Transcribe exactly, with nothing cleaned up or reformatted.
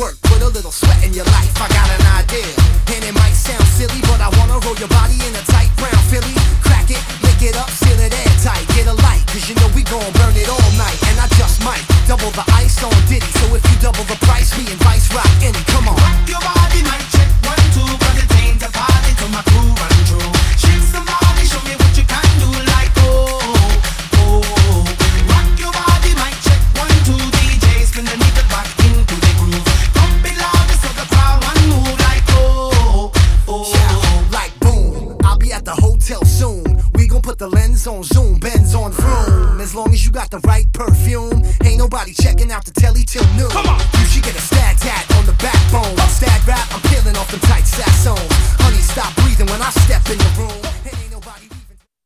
work, put a little sweat in your life. I got an idea, and it might sound silly, but I wanna roll your body in a tight brown Philly. Crack it, lick it up, seal it airtight. Get a light, cause you know we gon' burn it all night. And I just might double the ice on Diddy. So if you double the price, me and Vice rock any. Come on. Rock your body, mic check, one, two. Cause it ain't a party till my crew run through. Shake somebody, show me what you can do. Like oh, oh, oh. Rock your body, mic check, one, two. D J spin the needle back into the groove. Pump it louder so the crowd one move. Like oh, oh, yeah, like boom. I'll be at the hotel soon. We gon' put the lens on zoom, Benz on vroom. As long as you got the right perfume, ain't nobody checking out the telly till noon. Come on. You should get a stat tat on the backbone.